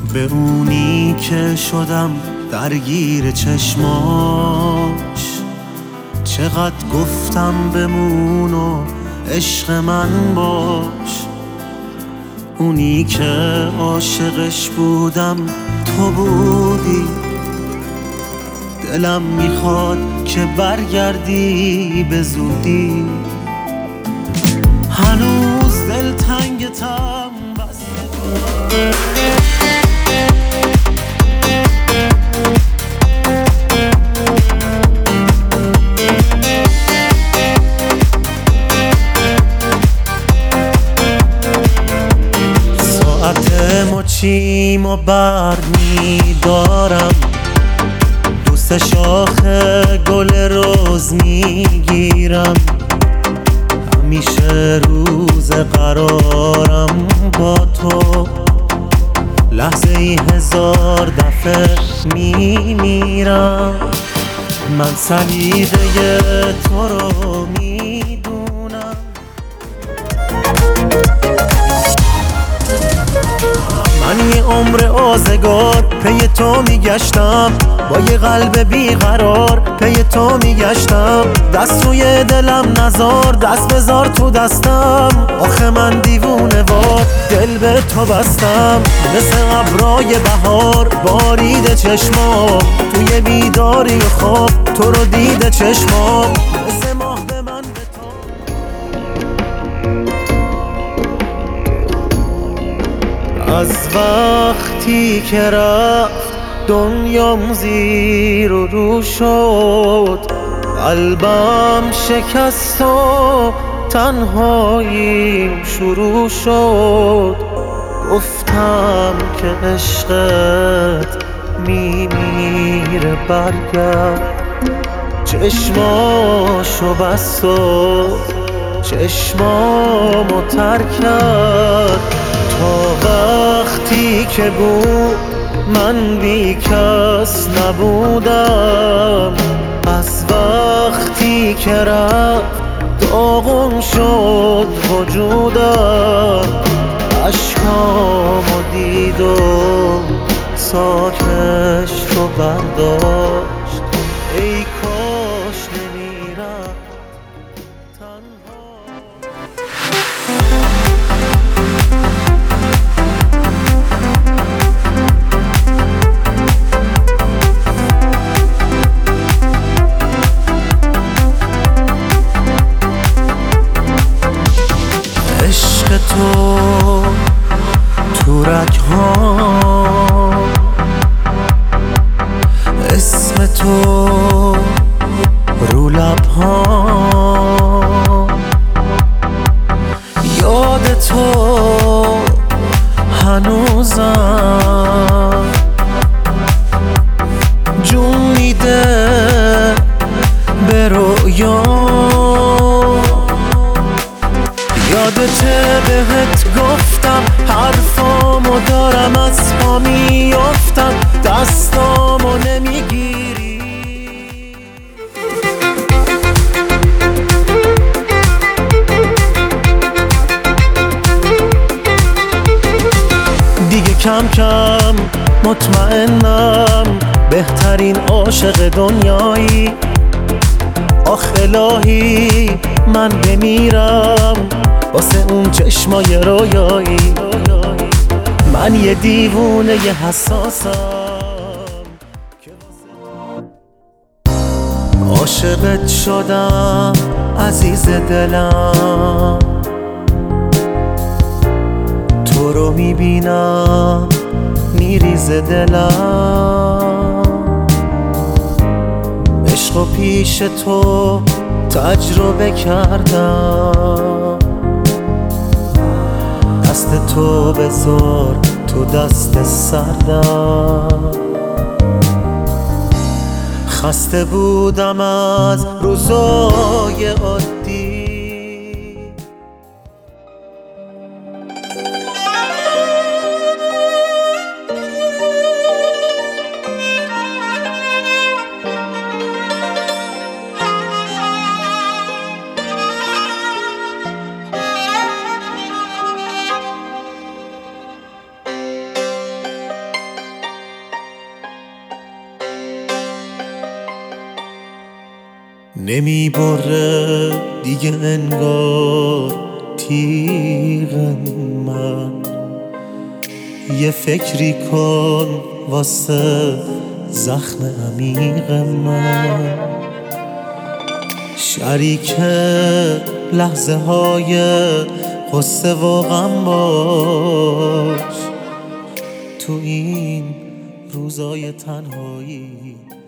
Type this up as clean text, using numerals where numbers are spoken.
به اونی که شدم درگیر چشماش، چقدر گفتم بمون و عشق من باش. اونی که عاشقش بودم تو بودی، دلم میخواد که برگردی به زودی. هنوز دلتنگتم ساعت مچیم و بر میدارم، دوست شاخ گل روز میگیرم. همیشه روز قرارم با تو، لحظه ای 1000 دفعه میمیرم. من سلیقه تو رو میدونم، من یه عمر آزگار پی تو میگشتم، با یه قلب بیقرار پی تو میگشتم. دست روی دلم نزار، دست بذار تو دستم. آخه من دیوونه وار دل به تو بستم، مثل ابرای بهار بارید چشمام. توی بیداری و خواب تو رو دیده چشمام، مثل ماه به من به تو. از وقتی که رفت دنیام زیر و رو شد، قلبم شکست و تنهاییم شروع شد. گفتم که عشقت میمیره برگرد، چشماشو بست و چشمامو تر کرد. تا وقتی که بود من بی کس نبودم، از وقتی که رفت داغون شد وجودم. اشکامو دید و ساکش رو برداشت، ای کاش نمیرفت تنها. عشق تو تو رگ‌هام، اسم تو رو لب‌هام. یاد تو هنوزم جون میده به رویام. یادته بهت گفتم حرفامو دارم از پا میافتم، دستامو نمیگیری. دیگه کم کم مطمئنم بهترین عاشق دنیایی. آخ الهی من بمیرم واسه اون چشمای رویایی. من یه دیوونه یه حساسم که عاشقت شدم عزیز دلم. تو رو میبینم میریزه دلم، عشق و پیش تو تجربه کردم. دست تو بذار تو دست سردم، خسته بودم از روزای عادی. نمی بره دیگه انگار تیغ من. یه فکری کن واسه زخم عمیق من. شریک لحظه های غصه و غم باش تو این روزای تنهایی.